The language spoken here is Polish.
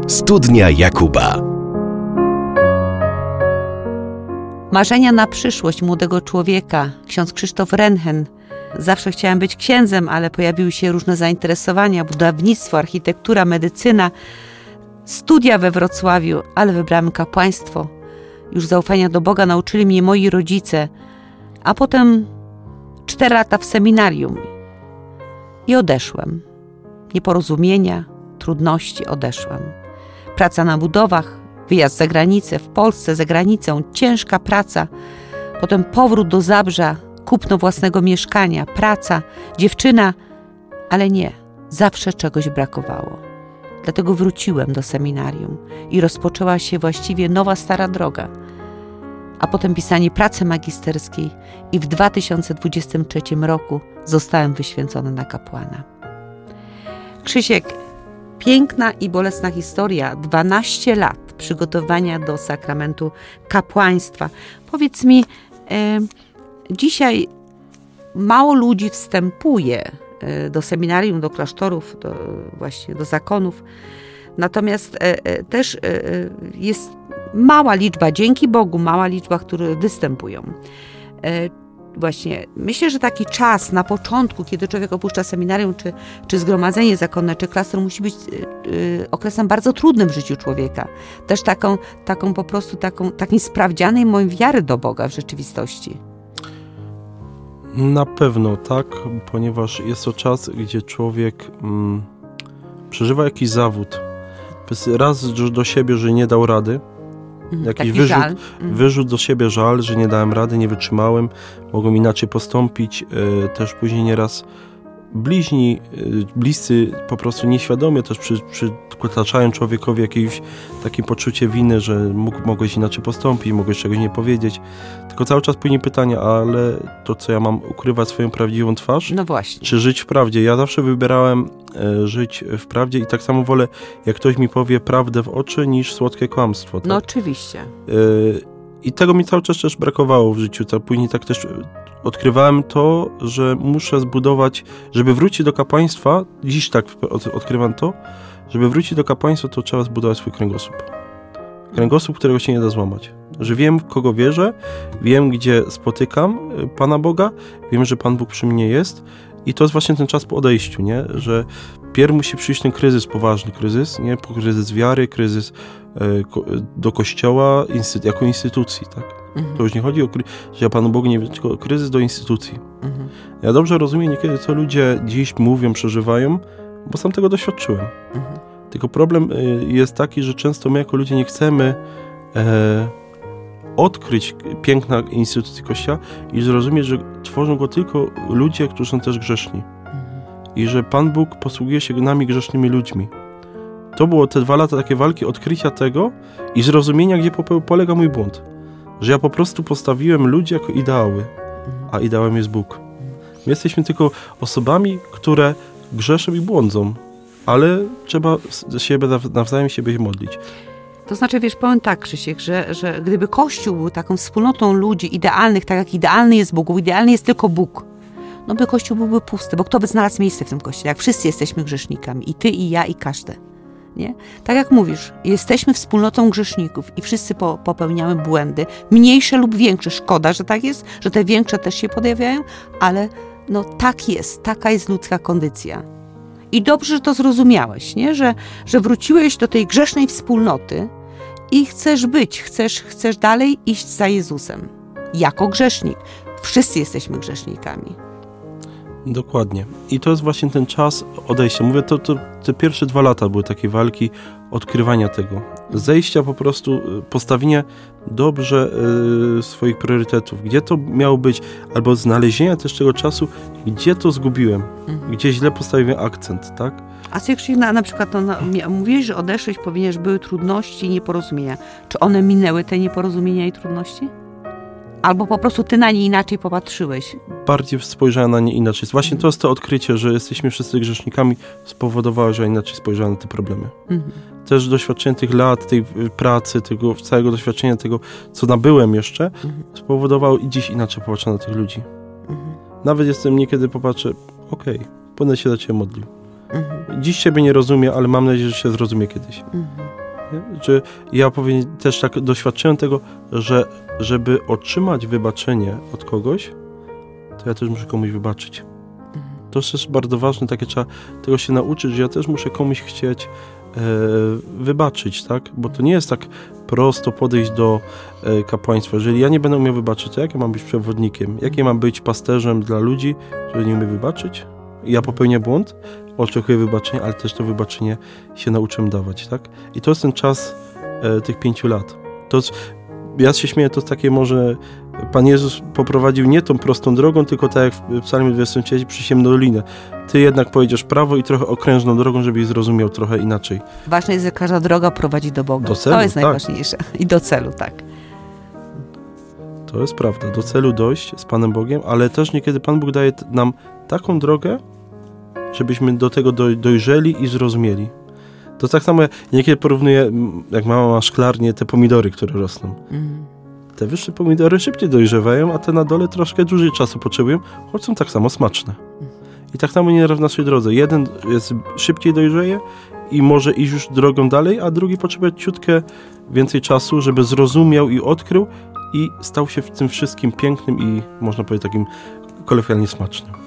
Studnia Jakuba. Marzenia na przyszłość młodego człowieka. Ksiądz Krzysztof Renchen. Zawsze chciałem być księdzem, ale pojawiły się różne zainteresowania. Budownictwo, architektura, medycyna. Studia we Wrocławiu, ale wybrałem kapłaństwo. Już zaufania do Boga nauczyli mnie moi rodzice. A potem 4 lata w seminarium. I odeszłem. Nieporozumienia, trudności, odeszłem. Praca na budowach, wyjazd za granicę, w Polsce, za granicą, ciężka praca. Potem powrót do Zabrza, kupno własnego mieszkania, praca, dziewczyna. Ale nie, zawsze czegoś brakowało. Dlatego wróciłem do seminarium i rozpoczęła się właściwie nowa, stara droga. A potem pisanie pracy magisterskiej i w 2023 roku zostałem wyświęcony na kapłana. Krzysiek, piękna i bolesna historia, 12 lat przygotowania do sakramentu kapłaństwa. Powiedz mi, dzisiaj mało ludzi wstępuje do seminarium, do klasztorów, właśnie do zakonów. Natomiast też jest mała liczba, dzięki Bogu, mała liczba, które występują. Właśnie myślę, że taki czas na początku, kiedy człowiek opuszcza seminarium, czy zgromadzenie zakonne, czy klasztor, musi być okresem bardzo trudnym w życiu człowieka. Też takim sprawdzianem mojej wiary do Boga w rzeczywistości. Na pewno tak, ponieważ jest to czas, gdzie człowiek przeżywa jakiś zawód. Raz do siebie, że nie dał rady. Jakiś wyrzut do siebie, żal, że nie dałem rady, nie wytrzymałem, mogłem inaczej postąpić. Też później nieraz bliscy po prostu nieświadomie też przytaczają człowiekowi jakieś takie poczucie winy, że mogłeś inaczej postąpić, mogłeś czegoś nie powiedzieć. Tylko cały czas później pytania, ale to co ja mam ukrywać swoją prawdziwą twarz? No właśnie. Czy żyć w prawdzie? Ja zawsze wybierałem żyć w prawdzie i tak samo wolę, jak ktoś mi powie prawdę w oczy, niż słodkie kłamstwo. Tak? No oczywiście. I tego mi cały czas też brakowało w życiu. Później tak też odkrywałem to, że muszę zbudować, żeby wrócić do kapłaństwa, dziś tak odkrywam to, żeby wrócić do kapłaństwa, to trzeba zbudować swój kręgosłup. Kręgosłup, którego się nie da złamać. Że wiem, w kogo wierzę, wiem, gdzie spotykam Pana Boga, wiem, że Pan Bóg przy mnie jest i to jest właśnie ten czas po odejściu, nie? Że pierw musi przyjść ten kryzys, poważny kryzys, nie? Kryzys wiary, kryzys do Kościoła jako instytucji, tak? To już nie chodzi o że ja Panu Bogu nie wiem, tylko kryzys do instytucji. Ja dobrze rozumiem niekiedy, co ludzie dziś mówią, przeżywają, bo sam tego doświadczyłem. Tylko problem jest taki, że często my jako ludzie nie chcemy odkryć piękna instytucji Kościoła i zrozumieć, że tworzą go tylko ludzie, którzy są też grzeszni. I że Pan Bóg posługuje się nami grzesznymi ludźmi. To było te 2 lata takiej walki, odkrycia tego i zrozumienia, gdzie polega mój błąd. Że ja po prostu postawiłem ludzi jako ideały, a ideałem jest Bóg. My jesteśmy tylko osobami, które grzeszą i błądzą, ale trzeba nawzajem siebie modlić. To znaczy, wiesz, powiem tak, Krzysiek, że gdyby Kościół był taką wspólnotą ludzi idealnych, tak jak idealny jest Bóg, idealny jest tylko Bóg, no by Kościół byłby pusty, bo kto by znalazł miejsce w tym Kościele? Jak wszyscy jesteśmy grzesznikami, i ty, i ja, i każdy. Nie? Tak jak mówisz, jesteśmy wspólnotą grzeszników i wszyscy popełniamy błędy, mniejsze lub większe. Szkoda, że tak jest, że te większe też się pojawiają, ale no tak jest, taka jest ludzka kondycja. I dobrze, że to zrozumiałeś, nie? Że wróciłeś do tej grzesznej wspólnoty i chcesz dalej iść za Jezusem. Jako grzesznik. Wszyscy jesteśmy grzesznikami. Dokładnie. I to jest właśnie ten czas odejścia. Mówię, to te pierwsze 2 lata były takie walki odkrywania tego. Zejścia po prostu, postawienia dobrze swoich priorytetów. Gdzie to miało być? Albo znalezienia też tego czasu, gdzie to zgubiłem. Gdzie źle postawiłem akcent, tak? A co jak na przykład mówiłeś, że odeszłeś, powiedziałeś, że były trudności i nieporozumienia. Czy one minęły, te nieporozumienia i trudności? Albo po prostu ty na nie inaczej popatrzyłeś? Bardziej spojrzałem na nie inaczej. Właśnie to jest to odkrycie, że jesteśmy wszyscy grzesznikami, spowodowało, że inaczej spojrzałem na te problemy. Też doświadczenie tych lat, tej pracy, tego całego doświadczenia, tego, co nabyłem jeszcze, spowodowało i dziś inaczej popatrzę na tych ludzi. Nawet niekiedy popatrzę, będę się za ciebie modlił. Dziś siebie nie rozumie, ale mam nadzieję, że się zrozumie kiedyś. Nie? Że ja też tak doświadczyłem tego, że żeby otrzymać wybaczenie od kogoś, to ja też muszę komuś wybaczyć. To jest też bardzo ważne, trzeba tego się nauczyć, że ja też muszę komuś chcieć wybaczyć, tak? Bo to nie jest tak prosto podejść do kapłaństwa. Jeżeli ja nie będę umiał wybaczyć, to jak ja mam być przewodnikiem? Jak ja mam być pasterzem dla ludzi, którzy nie umieją wybaczyć? Ja popełnię błąd, oczekuję wybaczenia, ale też to wybaczenie się nauczyłem dawać, tak? I to jest ten czas tych 5 lat. Ja się śmieję, to jest takie może Pan Jezus poprowadził nie tą prostą drogą, tylko tak jak w Psalmie 23 przyziemną dolinę. Ty jednak pojedziesz prawo i trochę okrężną drogą, żebyś zrozumiał trochę inaczej. Ważne jest, że każda droga prowadzi do Boga. Do celu, to jest tak. najważniejsze. I do celu, tak. To jest prawda. Do celu dojść z Panem Bogiem, ale też niekiedy Pan Bóg daje nam taką drogę, żebyśmy do tego dojrzeli i zrozumieli. To tak samo niekiedy porównuję, jak mama ma szklarnię, te pomidory, które rosną. Te wyższe pomidory szybciej dojrzewają, a te na dole troszkę dłużej czasu potrzebują, choć są tak samo smaczne. I tak samo nie w naszej drodze. Jeden szybciej dojrzeje i może iść już drogą dalej, a drugi potrzebuje ciutkę więcej czasu, żeby zrozumiał i odkrył i stał się w tym wszystkim pięknym i można powiedzieć takim kolokwialnie smacznym.